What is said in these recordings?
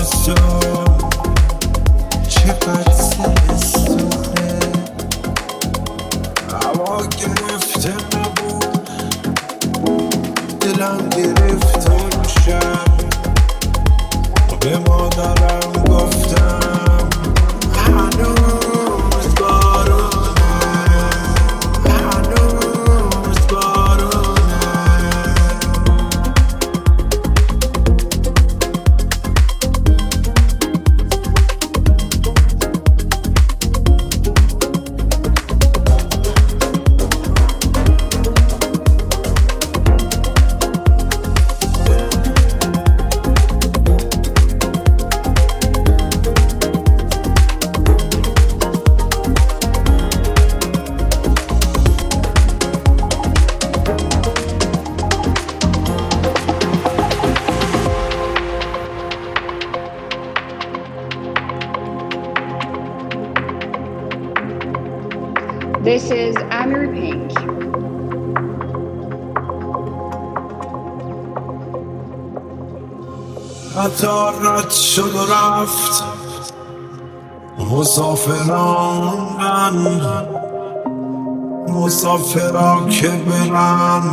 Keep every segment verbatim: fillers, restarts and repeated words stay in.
زمستون چقدر زمستونه، هوا گرفته نبود، دلم گرفت اون شب. به مادرم گفتم هنوز بارونه، هنوز بارونه. This is Amir Pink. قطار رد شد و رفت، مسافران مسافرا که برن،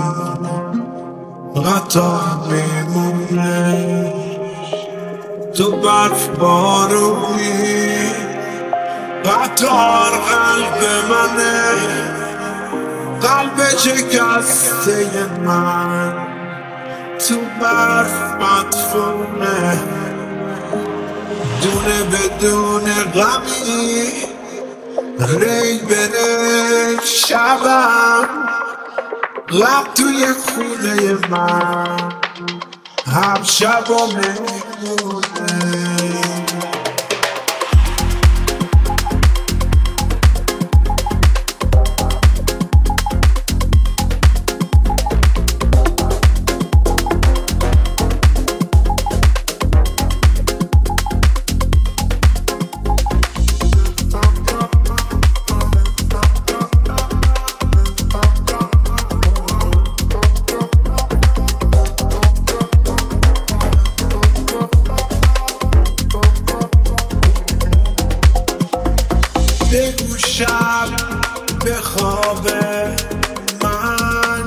قطار میمونه تو برف بارونی. قطار قلب منه، قلب شکسته من تو برف مدفونه. دونه بدون غمی ری بره شبم، غم توی خونه من هر شب و میمونه. بگو شب به خواب من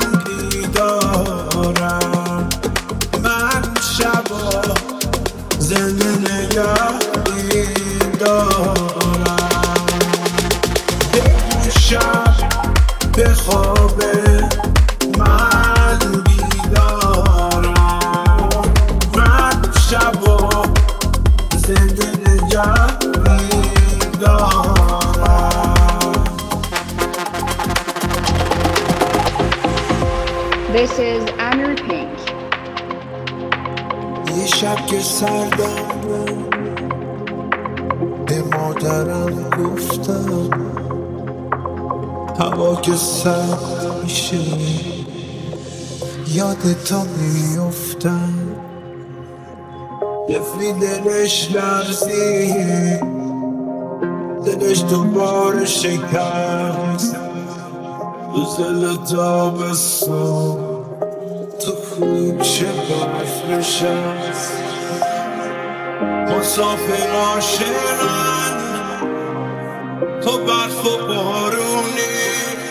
بیدارم، من شبا زنده نگه دارم. بگو شب به خواب من بیدارم، من شبا زنده نگه دارم. This is Amir Pink. یه شب که سردم به مادرم گفتم، هوا که سرد میشه یادتا میفتم. طفلی دلش لرزید، دلش دوباره شکست تو زل تابستون تو کوچه برف نشست. مسافر عاشقن تو برف و بارونی،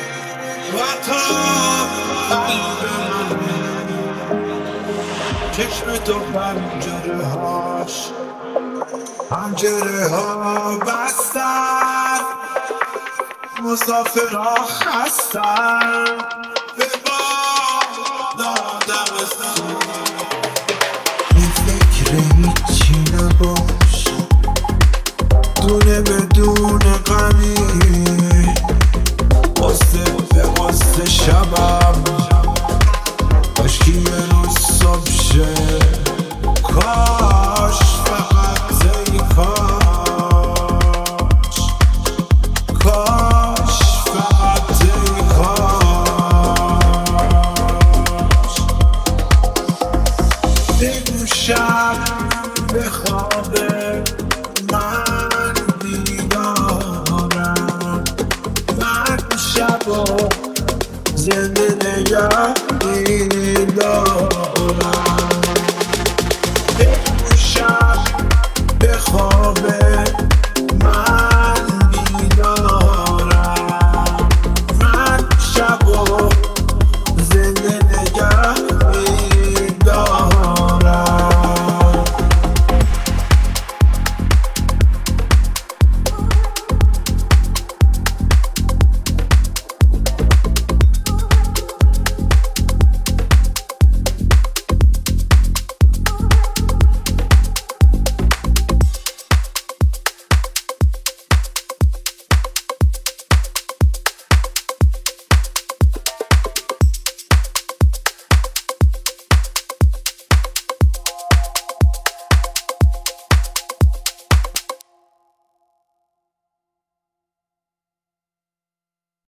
قطار قلب منه چشم تو پنجره هاش، پنجره ها بستن، مسافرها خستن به باد دمستان. بی فکر هیچی نباش، دونه بدون غمی، قصه به قصه شبم کاشکی یه روز صبح شه. کاش فقط ای کاش، کاش فقط ای کاش. بگو شب به خواب من بیدارم، من شبا زنده نگه